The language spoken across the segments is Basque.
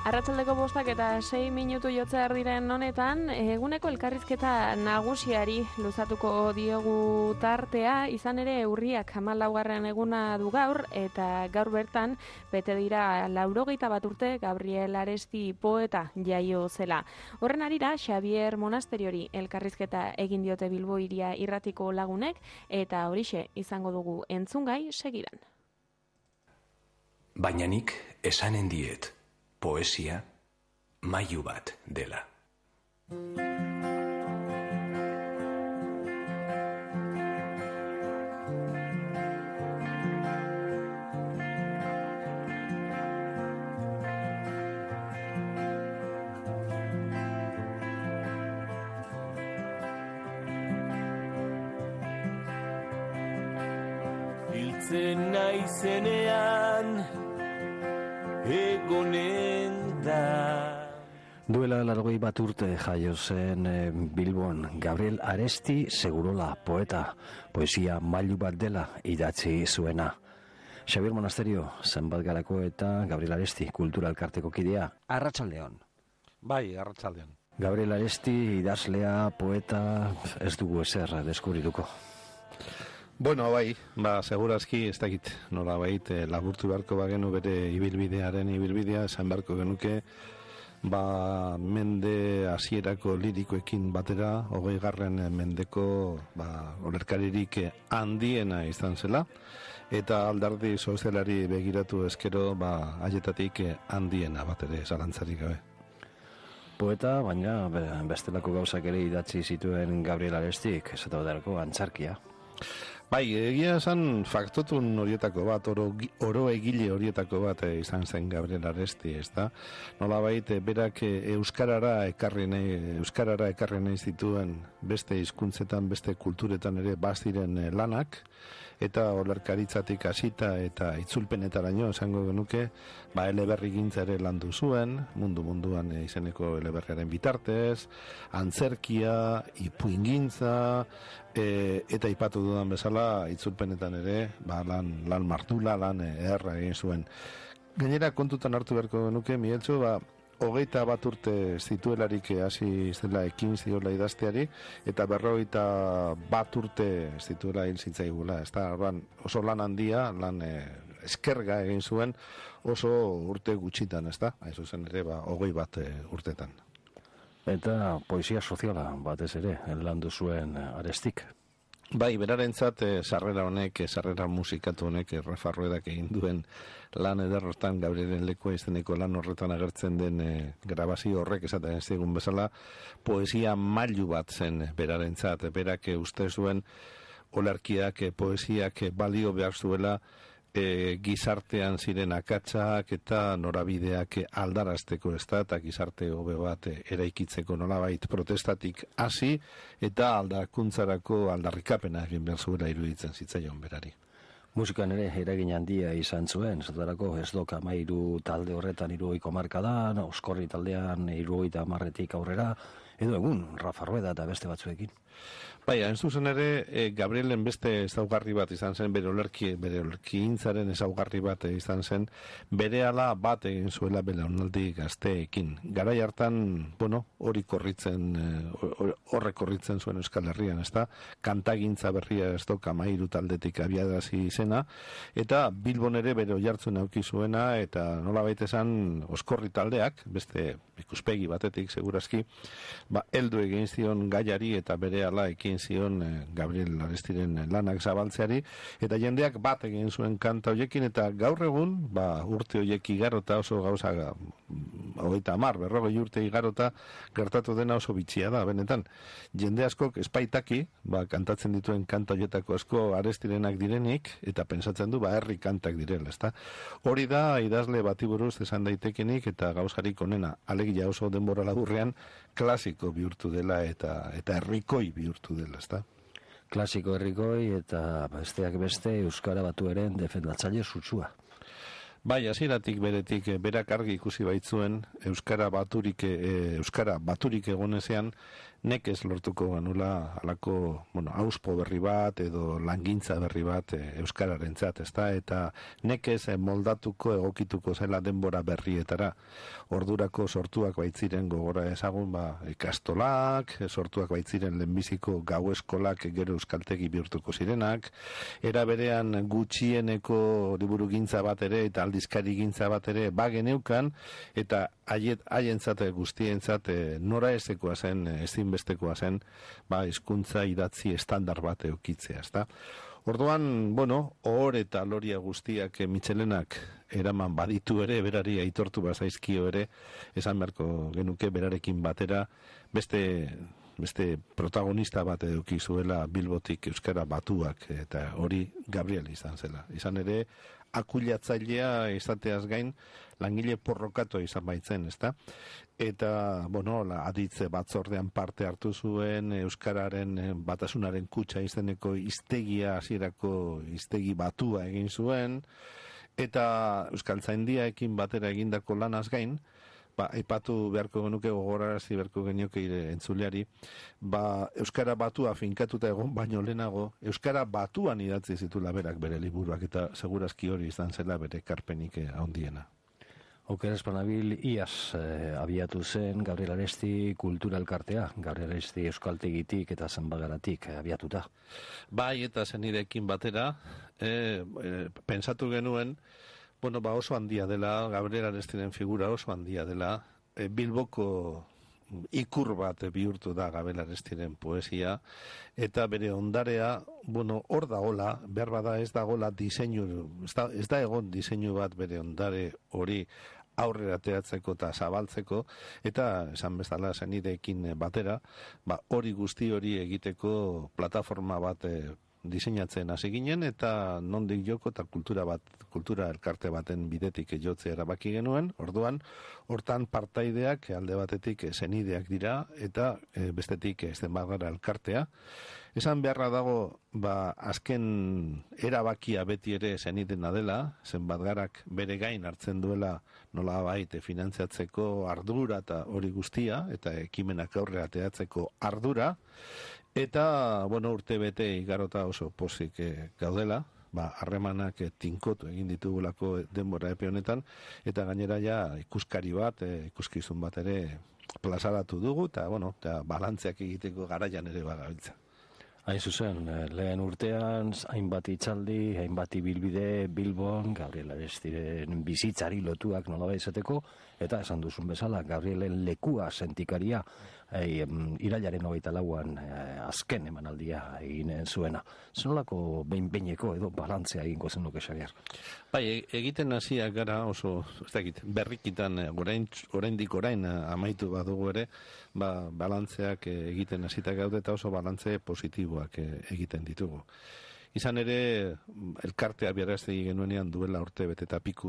Arratsaldeko 5:06 jotzear diren honetan, eguneko elkarrizketa nagusiari luzatuko diogu tartea, izan ere urriak 14. eguna du gaur, eta gaur bertan bete dira 91 urte Gabriel Aresti poeta jaio zela. Horren harira, Xabier Monasteriori elkarrizketa egin diote Bilbo Hiria irratiko lagunek, eta horixe izango dugu entzungai segidan. Baina nik esanen diet, poesia mailu bat dela. Hiltzen naizenean egonen da. Duela 91 urte jaio zen Bilbon Gabriel Aresti Segurola poeta, poesia mailu bat dela idatzi zuena. Xabier Monasterio, zenbat garako eta Gabriel Aresti kultura elkarteko kidea. Arratsaldeon. Bai, arratsaldeon. Gabriel Aresti idazlea, poeta, ez dugu ezer deskubrituko. Bueno, bai, segurazki ez dakit nolabait laburtu beharko bagenu bere ibilbidea, esan beharko genuke mende hasierako lirikoekin batera, 20. mendeko olerkaririk handiena izan zela, eta alderdi sozialari begiratu ezkero haietatik handiena bat ere zalantzarik gabe. Poeta, baina bestelako gauzak ere idatzi zituen Gabriel Arestik, ez eta baterako antzarkia. Bai, egia esan faktotun horietako bat, oro egile horietako bat izan zen Gabriel Aresti, ez da? Nolabait, berak euskarara ekarri nahi zituen beste hizkuntzetan, beste kulturetan ere baziren lanak, eta olerkaritzatik hasita eta itzulpenetaraino esango genuke, eleberrigintza ere landu zuen, munduan izeneko eleberriaren bitartez, antzerkia, ipuingintza, eta ipatu dudan bezala itzulpenetan ere lan martula, lan eharra egin zuen. Gainera kontutan hartu beharko genuke, Mieltxo, 21 urte zituelarik hasi zela ekin ziola idazteari, eta 51 urte zituela hil zitzaigula. Oso lan handia, lan eskerga egin zuen, oso urte gutxitan, ez da? Haizu zen ere, 21 urtetan. Eta poesia soziala batez ere, landu zuen Arestik. Bai, berarentzat sarrera musikatu honek Rafa Ruedak egin duen lan ederrotan Gabrielen lekua izeneko lan horretan agertzen den grabazio horrek esaten ez digun bezala, poesia mailu bat zen berarentzat, berak uste zuen olerkiak, poesiak balio behar zuela gizartean ziren akatsak eta norabideak aldarazteko, ez da, eta gizarte hobe bat eraikitzeko nolabait protestatik hasi eta aldakuntzarako aldarrikapena egin behar zuela iruditzen zitzaion berari. Musikan ere eragin handia izan zuen, zatarako ez doka 13 talde horretan 70 hamarkadan, Oskorri taldean 70 aurrera, edo egun Rafa Rueda eta beste batzuekin. Bai, hain zuzen ere, Gabrielen beste ezaugarri bat izan zen, bere olerkigintzaren ezaugarri bat izan zen, berehala bat egin zuela belaunaldi gazteekin. Garai hartan, horrek korritzen zuen Euskal Herrian, ez da? Kantagintza berria ez doka 13 taldetik abiadazi izena, eta Bilbon ere bere oihartzun auki zuena, eta nolabait esan Oskorri taldeak, beste ikuspegi batetik, segurazki, heldu egin zion gaiari eta berehala ekin zion Gabriel Arestiren lanak zabaltzeari, eta jendeak bat egin zuen kanta hoiekin, eta gaur egun, urte hoiek igarota oso gauza 40 urte igarota gertatu dena oso bitxia da, benetan. Jende askok espaitaki, kantatzen dituen kanta hoietako asko Arestirenak direnik, eta pentsatzen du, herri kantak direla, ezta? Hori da, idazle bati buruz esan daitekenik, eta gauzarik onena, alegia oso denbora laburrean, klasiko bihurtu dela, eta herrikoi bihurtu dela, ezta? Klasiko herrikoi eta besteak beste Euskara Batuaren defendatzaile sutsua. Bai, hasieratik beretik berak argi ikusi baitzuen euskara baturik egonezean nekez lortuko genula halako, auspo berri bat edo langintza berri bat euskararentzat, ezta? Eta nekez moldatuko egokituko zela denbora berrietara. Ordurako sortuak baitziren gogora ezagun, ikastolak, sortuak baitziren lehenbiziko gau eskolak gero euskaltegi bihurtuko zirenak, era berean gutxieneko liburugintza bat ere eta aldizkarigintza bat ere bageneukan, eta haientzat guztientzat nora ezekoa zen, ezinbestekoa zen, hizkuntza idatzi estandar bat eukitzea, ezta? Orduan, ohore eta loria guztiak Mitxelenak eraman baditu ere, berari aitortu bazaizkio ere, esan beharko genuke berarekin batera, beste protagonista bat eduki zuela Bilbotik euskara batuak, eta hori Gabriel izan zela. Izan ere, akuilatzailea izateaz gain, langile porrokatu izan baitzen, ezta? Eta, aditze batzordean parte hartu zuen, euskararen batasunaren kutxa izeneko hiztegia hasierako hiztegi batua egin zuen, eta euskaltzaindiaekin batera egindako lanaz gain, aipatu beharko genuke, gogorarazi beharko genioke entzuleari, euskara batua finkatuta egon baino lehenago, euskara batuan idatzi zitula berak bere liburuak, eta segurazki hori izan zela bere ekarpenik handiena. Oker espanabil, iaz abiatu zen Gabriel Aresti kultura elkartea, Gabriel Aresti euskaltegitik eta zenbagaratik abiatuta. Bai, eta zenidekin batera, pensatu genuen, oso handia dela, Gabriel Arestiren figura oso handia dela, Bilboko ikur bat bihurtu da Gabriel Arestiren poesia, eta bere ondarea, hor dagola, behar bada ez dagola diseinu, ez da egon diseinu bat bere ondare hori aurrera ateratzeko eta zabaltzeko, eta esan bezala zenideekin batera, hori guzti hori egiteko plataforma bat diseinatzen hasi ginen, eta nondik joko eta kultura elkarte baten bidetik jotzea erabaki genuen. Orduan, hortan partaideak alde batetik zenideak dira, eta bestetik zenbagara elkartea. Esan beharra dago, azken erabakia beti ere zenidena dela, zenbatgarak bere gain hartzen duela nolabait finantziatzeko ardura eta hori guztia, eta ekimenak aurrera ateratzeko ardura, eta, urte bete igarota oso pozik gaudela, harremanak tinkotu egin ditugulako denbora epe honetan, eta gainera ikuskari bat, ikuskizun bat ere plazaratu dugu, eta balantzeak egiteko garaian ere bagabiltza. Hain zuzen, lehen urtean, hainbat itzaldi, hainbat ibilbide Bilbon, Gabriel Arestiren bizitzari lotuak nolabait izateko, eta esan duzun bezala, Gabrielen lekua sentikaria, irailaren 24an azken emanaldia eginen zuena. Zenolako behin-behineko edo balantzea egingo zenuke, Xabier? Bai, egiten hasiak gara oso, berrikitan, orain amaitu badugu ere, balantzeak egiten hasita gaude eta oso balantze positiboak egiten ditugu. Izan ere, elkartea biaraztegi genuenean duela urte bete eta piku,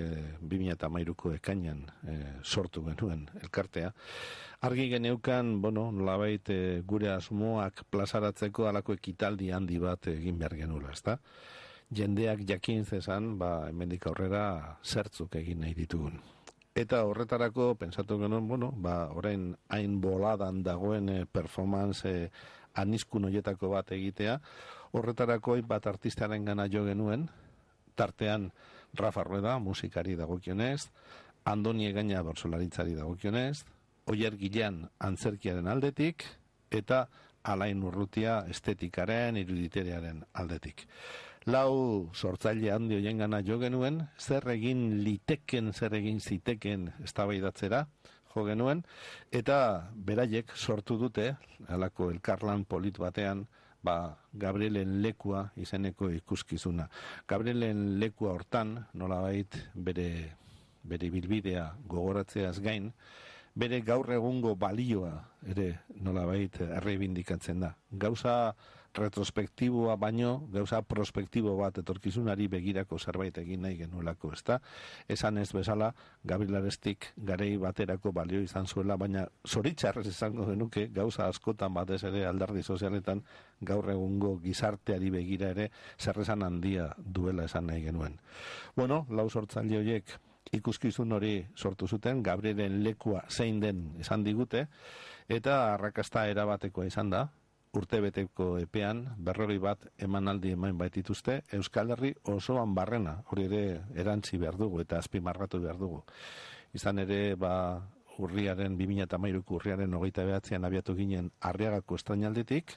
2013ko ekainan sortu genuen elkartea. Argi geneukan, nolabait gure asmoak plazaratzeko halako ekitaldi handi bat egin behar genuela, ezta? Jendeak jakin zezan, hemendik aurrera zertzuk egin nahi ditugun. Eta horretarako, pensatu genuen, orain hain boladan dagoen performance aniskun horietako bat egitea, horretarako bat artistaren gana jo genuen, tartean Rafa Rueda, musikari dagokionez, Andoni Egaña bertsolaritzari dagokionez, Oier Gilean antzerkiaren aldetik, eta Alain Urrutia estetikaren, iruditerearen aldetik. 4 sortzaile handi hoien gana jo genuen, zer egin liteken, zer egin ziteken eztabaidatzera jo genuen, eta beraiek sortu dute, halako elkarlan polit batean, Gabrielen lekua izeneko ikuskizuna. Gabrielen lekua hortan, nolabait bere bilbidea gogoratzeaz gain, bere gaur egungo balioa ere nolabait errebindikatzen da. Gauza retrospektiboa baino gauza prospektibo bat etorkizunari begirako zerbait egin nahi genuelako, ezta? Esan ez bezala Gabriel Arestik garei baterako balio izan zuela, baina zoritxarrez izango genuke gauza askotan batez ere alderdi sozialetan gaur egungo gizarteari begira ere zerrezan handia duela esan nahi genuen. Bueno, lau sortzaile horiek ikuskizun hori sortu zuten, Gabrielen lekua zein den esan digute, eta arrakasta erabatekoa izan da, urtebeteko epean, 41 emanaldi eman baitituzte, Euskal Herri osoan barrena, hori ere erantzi behar dugu eta azpimarratu behar dugu. Izan ere, urriaren 2013ko urriaren 29an abiatu ginen Arriagako estrainaldetik,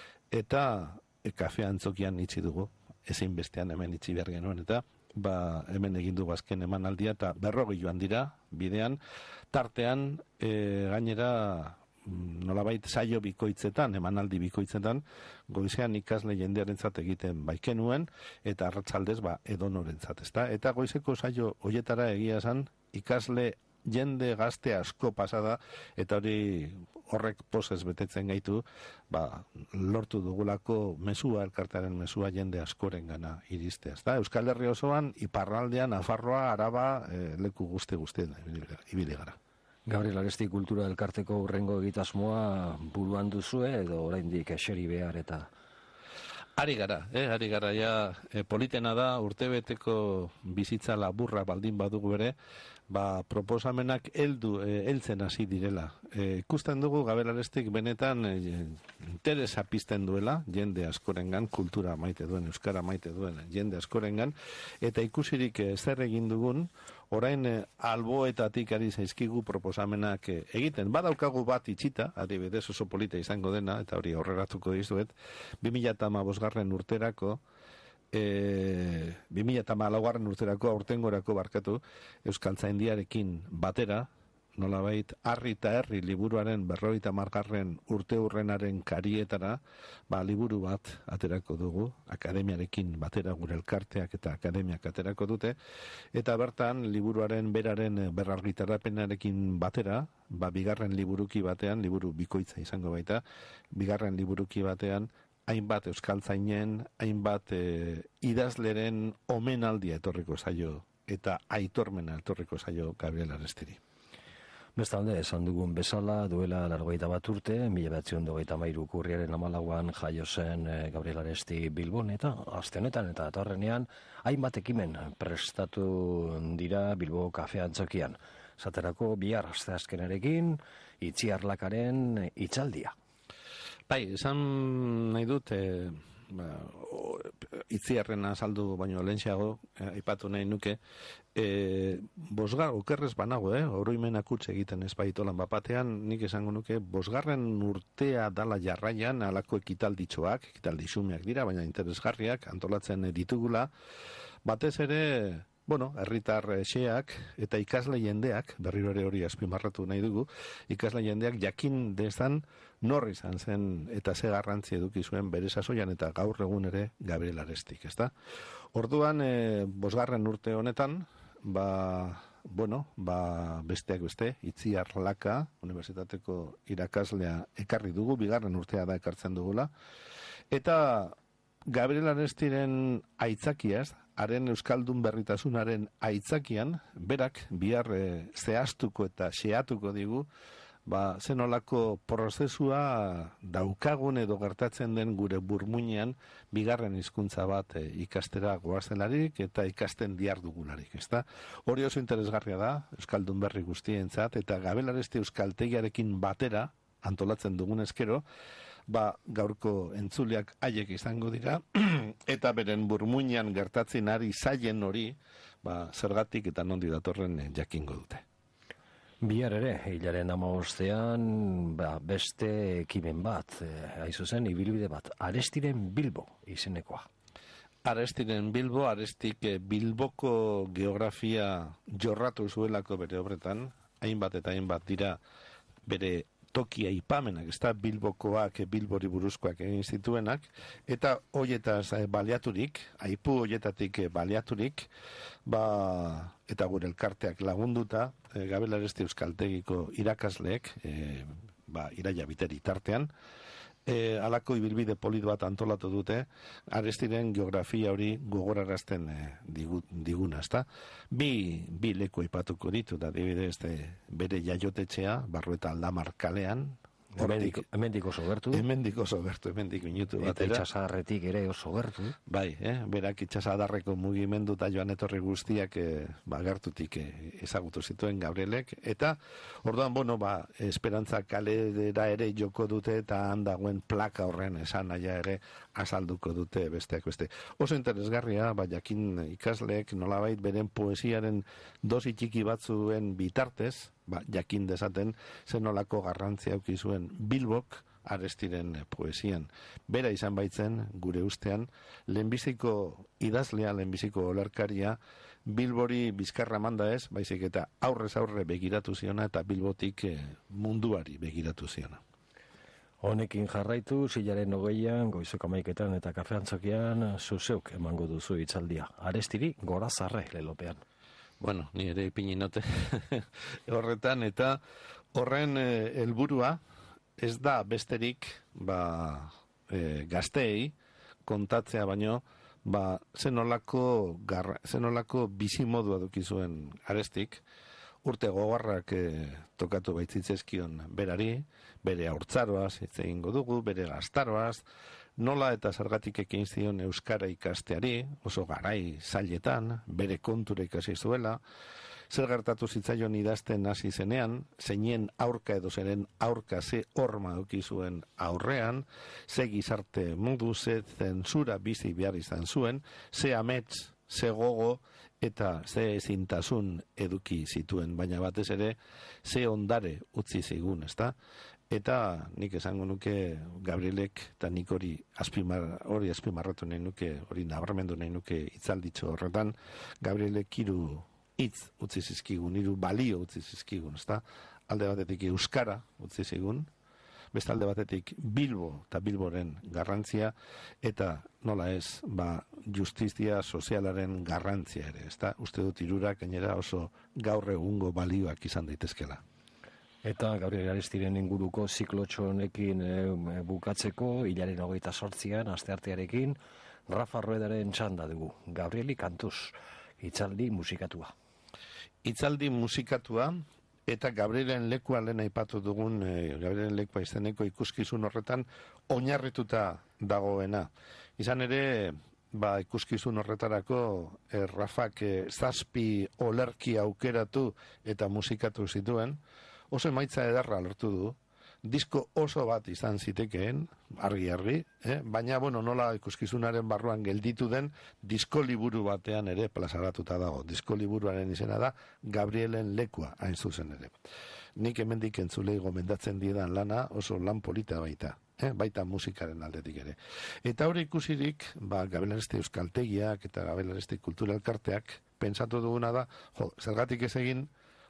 eta kafe antzokian itxi dugu, ezin bestean hemen itxi behar genuen, eta hemen egin dugu azken emanaldia, eta 40 joan dira, bidean, tartean, gainera, nolabait saio bikoitzetan, emanaldi bikoitzetan, goizean ikasle jendearentzat egiten baikenuen, eta arratsaldez edonorentzat, ezta? Eta goizeko saio hoietara egia esan, ikasle jende gazte asko pasada, eta horrek pozez betetzen gaitu, lortu dugulako mesua, elkartearen mesua jende askoren gana iristea, ezta? Euskal Herri osoan, iparraldean, Nafarroa, Araba, leku guzti-guztien ibili gara. Gabriel Aresti kultura elkarteko hurrengo egitasmoa buruan duzue edo oraindik eseri behar eta... Ari gara, politena da, urtebeteko bizitza laburra baldin badugu ere, proposamenak heltzen hasi direla. Ikusten dugu Gabriel Arestik benetan interesa pizten duela, jende askorengan, kultura maite duen, euskara maite duen, jende askorengan, eta ikusirik zer egin dugun, orain alboetatik ari zaizkigu proposamenak egiten. Badaukagu bat itxita, adibidez oso polita izango dena, eta hori aurreratuko dizuet, 2015 urterako, 2014 urterako, aurtengorako barkatu, Euskaltzaindiarekin batera, nolabait, Harri eta Herri liburuaren 50. urte hurrenaren karietara, liburu bat aterako dugu, akademiarekin batera gure elkarteak eta akademiak aterako dute, eta bertan liburuaren beraren berrargitarapenarekin batera, bigarren liburuki batean, liburu bikoitza izango baita, bigarren liburuki batean, hainbat euskaltzainen, hainbat idazleren omenaldia etorriko zaio, eta aitormena etorriko zaio Gabriel Arestiri. Bestalde, esan dugun bezala, duela 41 urte, 1923 urriaren 14an jaio zen Gabriel Aresti Bilbon, eta aste honetan eta datorrenean hainbat ekimen prestatu dira Bilbo kafe antzokian. Zaterako bihar asteazkenarekin Itziarlakaren hitzaldia. Esan nahi dut, Itziarrena azaldu baino lehentxeago, aipatu nahi nuke, okerrez banago, oroimenak utz egiten ez baitolan bapatean, nik esango nuke, 5. urtea dala jarraian, alako ekitalditxoak, ekitaldixumeak dira, baina interesgarriak, antolatzen ditugula, batez ere, herritar xeak eta ikasle jendeak, berriro ere hori azpimarratu nahi dugu, ikasle jendeak jakin dezan nor izan zen eta ze garrantzi eduki zuen bere sasoian eta gaur egun ere Gabriel Arestik, ezta? Orduan, 5. urte honetan, besteak beste, Itziarlaka, unibertsitateko irakaslea ekarri dugu, 2. urtea da ekartzen dugula, eta Gabriel Arestiren aitzakiaz, haren euskaldun berritasunaren aitzakian, berak bihar zehaztuko eta xeatuko digu, zenolako prozesua daukagun edo gertatzen den gure burmuinean 2. hizkuntza bat ikastera goazelarik eta ikasten diardugularik, ezta? Hori oso interesgarria da, euskaldun berri guztientzat, eta Gabriel Aresti euskaltegiarekin batera, antolatzen dugun eskero, gaurko entzuleak haiek izango dira, eta beren burmuinean gertatzen ari zaien hori, zergatik eta nondi datorren jakingo dute. Bihar ere, hilaren 15ean, beste ekimen bat, haizu zen, ibilbide bat, Arestiren Bilbo izenekoa. Arestiren Bilbo, Arestik Bilboko geografia jorratu zuelako bere obretan, hainbat eta hainbat dira bere tokia ipamenak, ez da Bilbokoak, Bilbori buruzkoak egin zituenak, eta hoietaz baliaturik, aipu hoietatik baliaturik, eta gure elkarteak lagunduta, Gabriel Aresti euskaltegiko irakasleek, Iraia Biteri tartean, alako ibilbide polit bat antolatu dute, Arestiren geografia hori gogorarazten diguna, ezta? Bi leku aipatuko ditu, da adibidez bere jaiotetxea, Barrueta Aldamar kalean, Hemendik oso gertu. Hemendik minutu batera. Eta itxasadarretik ere oso gertu. Bai, berak itxasadarreko mugimendu eta joan etorri guztiak gertutik ezagutu zituen Gabrielek. Eta, orduan, Esperantza kalera ere joko dute eta handagoen plaka horren esan naia ere azalduko dute besteak beste. Oso interesgarria, jakin ikasleek nolabait beren poesiaren dosi txiki batzuen bitartez, jakin dezaten zenolako garrantzia auki zuen Bilbok Arestiren poesian. Bera izan baitzen, gure ustean, lehenbiziko idazlea, lehenbiziko olerkaria, Bilbori bizkarra manda ez, baizik eta aurrez aurre begiratu ziona eta Bilbotik munduari begiratu ziona. Honekin jarraitu, zilaren 20an, goizeko 11etan eta kafeantzokian, zuzeuk emango duzu hitzaldia. Arestiri gorazarre lelopean. Bueno, ni ere ipininote horretan, eta horren helburua ez da besterik gazteei kontatzea baino, zenolako bizimodua duki zuen Arestik, urte gogorrak tokatu baitzitzezkion berari, bere haurtzaroaz hitz egingo dugu, bere gaztaroaz, nola eta zergatik ekin zion euskara ikasteari, oso garai zailetan, bere kontura ikasi zuela, zer gertatu zitzaion idazten hasi zenean, zeinen aurka edo zeren aurka ze horma eduki zuen aurrean, ze gizarte modu, ze zentsura bizi behar izan zuen, ze amets, ze gogo, eta ze ezintasun eduki zituen, baina batez ere, ze ondare utzi zigun, ezta? Eta nik esango nuke Gabrielek, eta nik hori azpimarratu nahi nuke, hori nabarmendu nahi nuke hitzalditxo horretan, Gabrielek hiru hitz utzi zizkigun, hiru balio utzi zizkigun, ezta? Alde batetik euskara utzi zigun, beste alde batetik Bilbo eta Bilboren garrantzia, eta nola ez, justizia sozialaren garrantzia ere, ezta? Uste dut hirurak gainera oso gaur egungo balioak izan daitezkela. Eta Gabriel Arestiren inguruko ziklotxo honekin bukatzeko, hilaren 28an, asteartearekin, Rafa Ruedaren txanda dugu. Gabrieli kantuz, hitzaldi musikatua. Hitzaldi musikatua, eta Gabrielen lekua lehen aipatu dugun, Gabrielen lekua izeneko ikuskizun horretan, oinarrituta dagoena. Izan ere, ikuskizun horretarako, Rafak 7 olerki aukeratu eta musikatu zituen, oso emaitza edarra lortu du, disko oso bat izan zitekeen, argi, baina, nola ikuskizunaren barruan gelditu den, disko liburu batean ere plazaratuta dago. Disko liburuaren izena da, Gabrielen lekua, hain zuzen ere. Nik hemendik entzulei gomendatzen diedan lana, oso lan polita baita, baita musikaren aldetik ere. Eta hori ikusirik, Gabriel Aresti Euskaltegiak eta Gabriel Aresti Kultura Elkarteak, pentsatu duguna da, zergatik ez egin,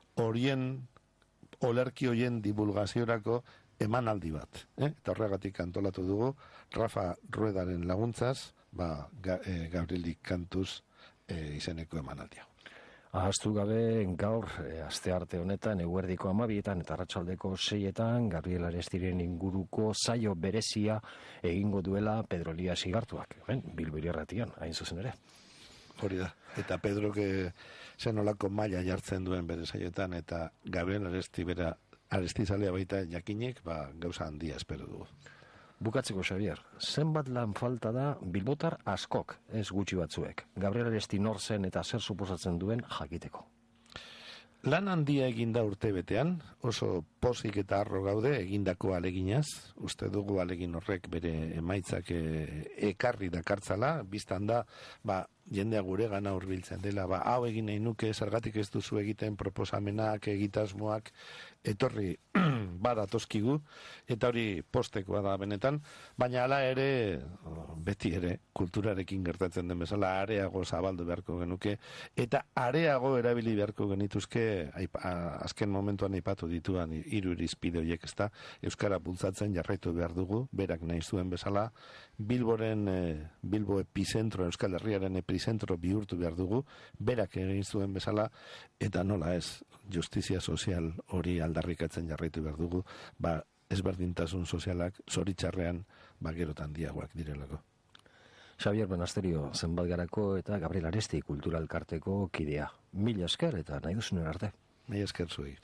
olerki hoien divulgaziorako emanaldi bat. Eta horregatik antolatu dugu, Rafa Ruedaren laguntzaz, Gabrielik kantuz izeneko emanaldia. Ahaztu gabe gaur, astearte honetan, eguerdiko 12etan eta arratsaldeko 6etan, Gabriel Arestiren inguruko saio berezia egingo duela Pedro Elias Igartuak, Bilbo Irratian, hain zuzen ere. Hori da, eta Pedrok zenolako maila jartzen duen bere saioetan, eta Gabriel Aresti bera arestizalea baita jakinek, gauza handia espero dugu. Bukatzeko, Xavier, zenbat lan falta da bilbotar askok, ez gutxi batzuek. Gabriel Aresti nor zen eta zer suposatzen duen jakiteko. Lan handia eginda urte betean, oso pozik eta harro gaude egindako aleginaz, uste dugu alegin horrek bere emaitzak ekarri dakartzala, biztan da, jendea gure gana hurbiltzen dela, hau egin nahi nuke, zergatik ez duzu egiten proposamenak, egitasmoak, etorri badatozkigu, eta hori postekoa da benetan, baina hala ere, beti ere, kulturarekin gertatzen den bezala, areago zabaldu beharko genuke, eta areago erabili beharko genituzke, azken momentuan aipatu dituan hiru irizpide horiek, ezta, euskara bultzatzen jarraitu behar dugu, berak nahi zuen bezala, Bilbo epizentro, Euskal Herriaren epizentro bihurtu behar dugu, berak egin zuen bezala, eta nola ez, justizia sozial hori aldarrikatzen jarraitu behar dugu, ezberdintasun sozialak zoritxarrean gerotan diagoak direlako. Xabier Monasterio zenbat garako eta Gabriel Aresti kulturalkarteko kidea. Mila esker eta nahi duzunen arte. Mila esker zuei.